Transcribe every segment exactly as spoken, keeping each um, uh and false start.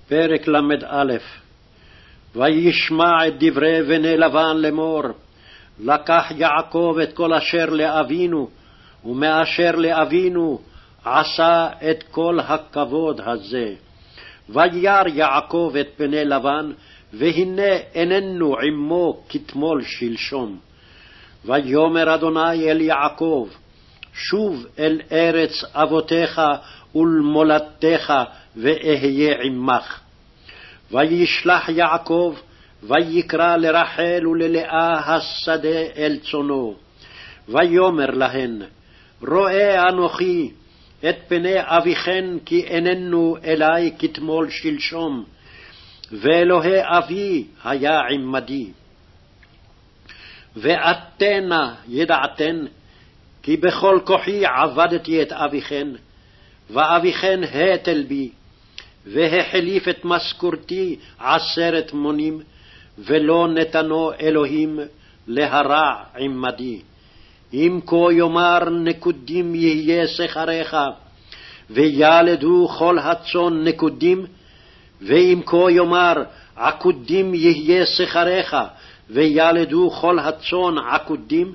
פרק למ"א. וישמע את דברי בני לבן לאמור, לקח יעקב את כל אשר לאבינו, ומאשר לאבינו עשה את כל הכבוד הזה. וירא יעקב את בני לבן, והנה איננו עמו כתמול שלשום. ויאמר אדוני אל יעקב, שוב אל ארץ אבותיך ולמולדתך, ואהיה עמך. וישלח יעקב, ויקרא לרחל וללאה השדה אל צונו. ויאמר להן, רואה אנוכי את פני אביכן, כי איננו אלי כתמול שלשום, ואלוהי אבי היה עמדי. ואתנה ידעתן, כי בכל כוחי עבדתי את אביכן, ואביכן התל בי, והחליף את משכורתי עשרת מונים, ולא נתנו אלוהים להרע עמדי. אם כה יאמר נקודים יהיה שכריך, וילדו כל הצאן נקודים, ואם כה יאמר עקודים יהיה שכריך, וילדו כל הצאן עקודים,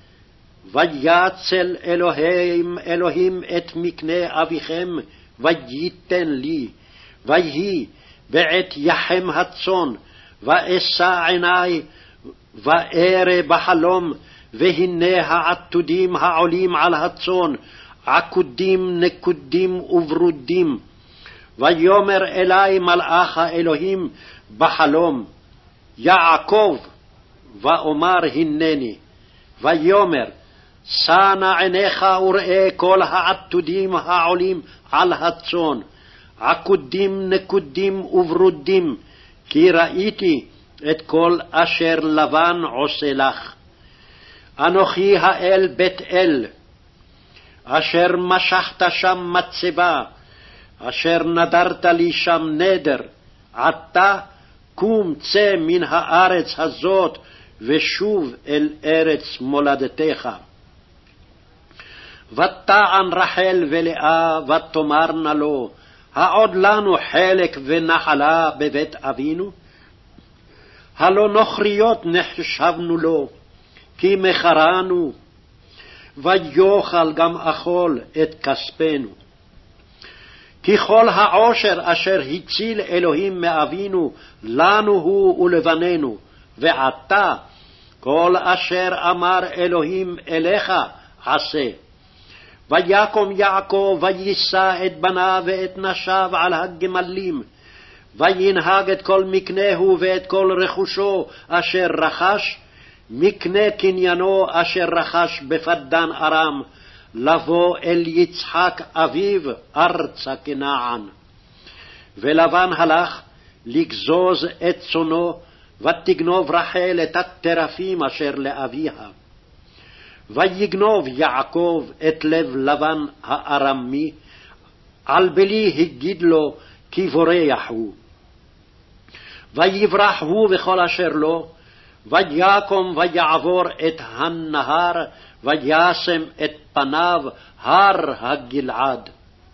ויצל אלוהים אלוהים את מקנה אביכם, וייתן לי, ויהי בעת יחם הצאן, ואשא עיני, וארא בחלום, והנה העתודים העולים על הצאן, עקודים נקודים וברודים. ויאמר אלי מלאך האלוהים בחלום, יעקב, ואומר הנני. ויאמר, שא נא עיניך וראה כל העתודים העולים על הצאן, עקודים נקודים וברודים, כי ראיתי את כל אשר לבן עושה לך. אנוכי האל בית אל, אשר משכת שם מצבה, אשר נדרת לי שם נדר. עתה קום צא מן הארץ הזאת, ושוב אל ארץ מולדתך. ותען רחל ולאה, ותאמרנה לו, העוד לנו חלק ונחלה בבית אבינו? הלא נוכריות נחשבנו לו, כי מכרנו, ויאכל גם אכול את כספנו. כי כל העושר אשר הציל אלוהים מאבינו, לנו הוא ולבנינו, ועתה כל אשר אמר אלוהים אליך עשה. ויקום יעקב ויישא את בניו ואת נשיו על הגמלים, וינהג את כל מקנהו ואת כל רכושו אשר רכש, מקנה קניינו אשר רכש בפדן ארם, לבוא אל יצחק אביו ארצה כנען. ולבן הלך לגזוז את צונו, ותגנוב רחל את הטרפים אשר לאביה. ויגנוב יעקב את לב לבן הארמי, על בלי הגיד לו, כי בורח הוא. ויברח הוא וכל אשר לו, ויקום ויעבור את הנהר, וישם את פניו הר הגלעד.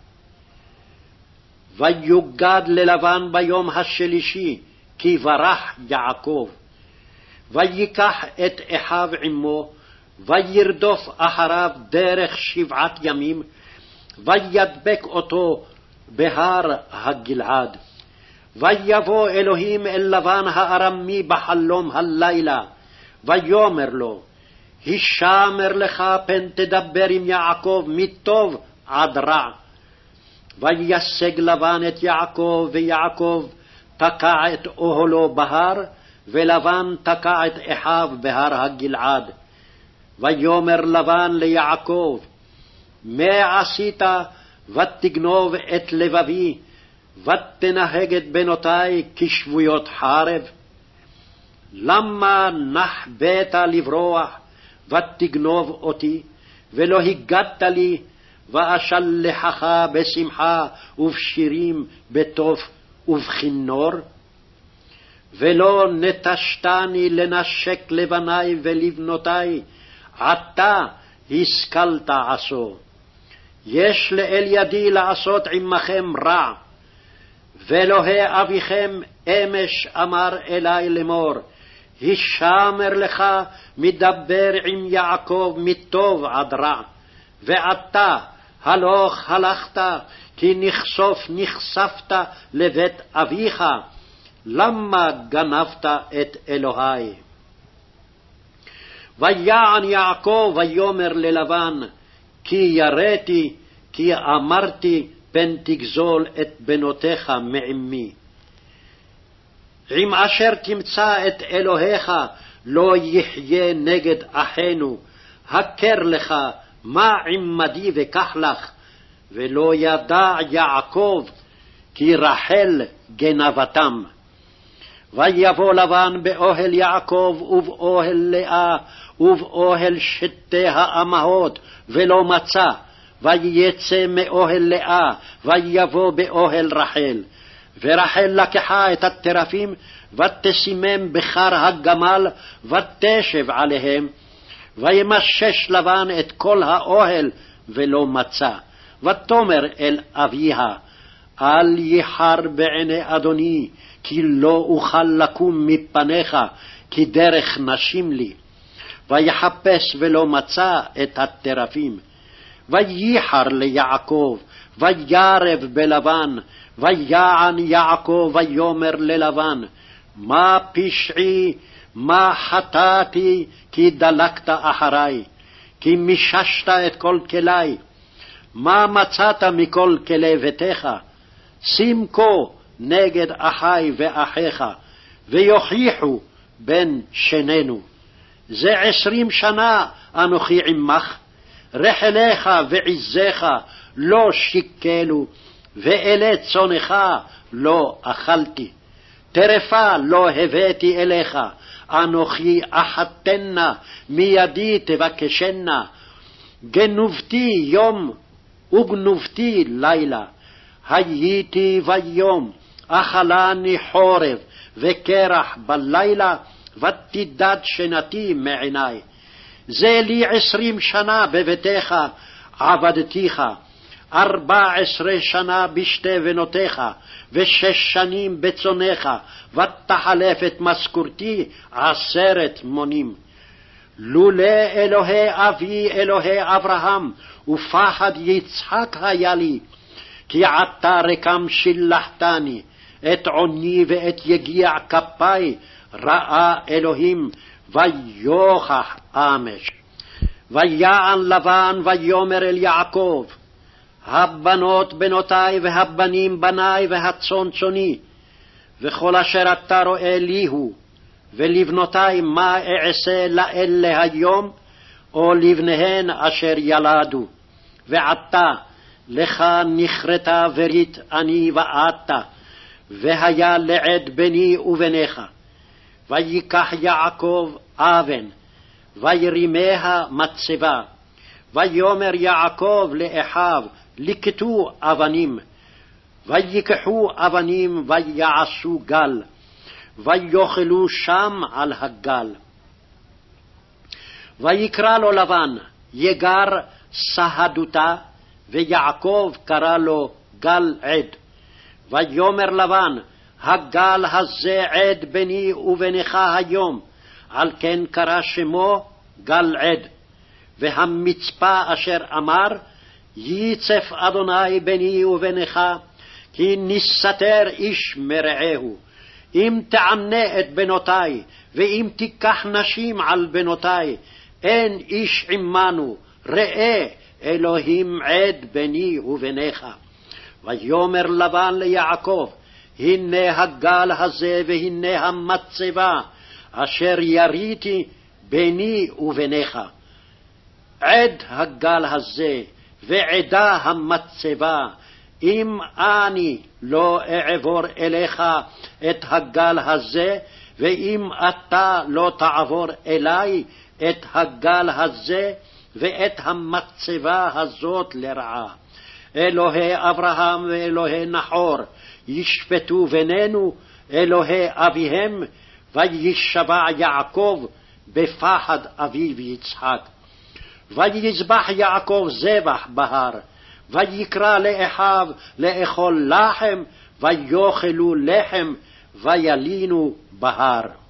ויוגד ללבן ביום השלישי, כי ברח יעקב. ויקח את אחיו עמו, וירדוף אחריו דרך שבעת ימים, וידבק אותו בהר הגלעד. ויבוא אלוהים אל לבן הארמי בחלום הלילה, ויאמר לו, הישמר לך פן תדבר עם יעקב מטוב עד רע. וישג לבן את יעקב, ויעקב תקע את אוהלו בהר, ולבן תקע את אחיו בהר הגלעד. ויאמר לבן ליעקב, מה עשית ותגנוב את לבבי, ותנהג את בנותי כשבויות חרב? למה נחבאת לברוח ותגנוב אותי, ולא הגדת לי, ואשלחך בשמחה ובשירים, בטוב ובכינור? ולא נטשתני לנשק לבני ולבנותי, עתה השכלת עשו. יש לאל ידי לעשות עמכם רע, ואלוהי אביכם אמש אמר אלי לאמור, הישמר לך מדבר עם יעקב מטוב עד רע, ועתה הלוך הלכת, כי נכסוף נכספת לבית אביך, למה גנבת את אלוהי? ויען יעקב ויאמר ללבן, כי יראתי, כי אמרתי, פן תגזול את בנותיך מעמי. עם אשר תמצא את אלוהיך לא יחיה נגד אחינו, הכר לך מה עמדי וקח לך. ולא ידע יעקב כי רחל גנבתם. ויבוא לבן באוהל יעקב ובאוהל לאה ובאוהל שתי האמהות ולא מצא. ויצא מאוהל לאה ויבוא באוהל רחל. ורחל לקחה את הטרפים ותשימם בחר הגמל ותשב עליהם. וימשש לבן את כל האוהל ולא מצא. ותאמר אל אביה, אל יחר בעיני אדוני, כי לא אוכל לקום מפניך, כי דרך נשים לי. ויחפש ולא מצא את הטרפים. וייחר ליעקב, וירב בלבן, ויען יעקב ויאמר ללבן, מה פשעי, מה חטאתי, כי דלקת אחרי, כי מיששת את כל כלי. מה מצאת מכל כלי ביתך? שים כה נגד אחי ואחיך, ויוכיחו בין שנינו. זה עשרים שנה אנוכי עמך, רחליך ועזיך לא שיקלו, ואלי צונך לא אכלתי. טרפה לא הבאתי אליך, אנוכי אחתנה, מידי תבקשנה. גנובתי יום וגנובתי לילה, הייתי ביום, אכלני חורב וקרח בלילה, ותידד שנתי מעיני. זה לי עשרים שנה בביתך עבדתיך, ארבע עשרה שנה בשתי בנותיך, ושש שנים בצונך, ותחלף את משכורתי עשרת מונים. לולא אלוהי אבי אלוהי אברהם, ופחד יצחק היה לי, כי עתה רקם שילחתני, את עוני ואת יגיע כפי, ראה אלוהים, ויוכח אמש. ויען לבן ויאמר אל יעקב, הבנות בנותי והבנים בני והצאן צאני, וכל אשר אתה רואה לי הוא, ולבנותי מה אעשה לאלה היום, או לבניהן אשר ילדו. ועתה לך נכרתה ברית אני ואתה, והיה לעד בני ובניך. ויקח יעקב אבן, וירימיה מצבה. ויאמר יעקב לאחיו, לקטו אבנים. ויקחו אבנים ויעשו גל, ויאכלו שם על הגל. ויקרא לו לבן, יגר סהדותה, ויעקב קרא לו גל עד. ויאמר לבן, הגל הזה עד בני ובנך היום, על כן קרא שמו גל עד. והמצפה אשר אמר, ייצף אדוני בני ובנך, כי נסתר איש מרעהו. אם תענה את בנותי, ואם תיקח נשים על בנותי, אין איש עמנו, ראה אלוהים עד בני ובניך. ויאמר לבן ליעקב, הנה הגל הזה והנה המצבה, אשר יריתי בני ובניך. עד הגל הזה ועדה המצבה, אם אני לא אעבור אליך את הגל הזה, ואם אתה לא תעבור אלי את הגל הזה ואת המצבה הזאת לרעה. אלוהי אברהם ואלוהי נחור ישפטו בינינו, אלוהי אביהם, וישבע יעקב בפחד אביו יצחק. ויזבח יעקב זבח בהר, ויקרא לאחיו לאכול לחם, ויאכלו לחם וילינו בהר.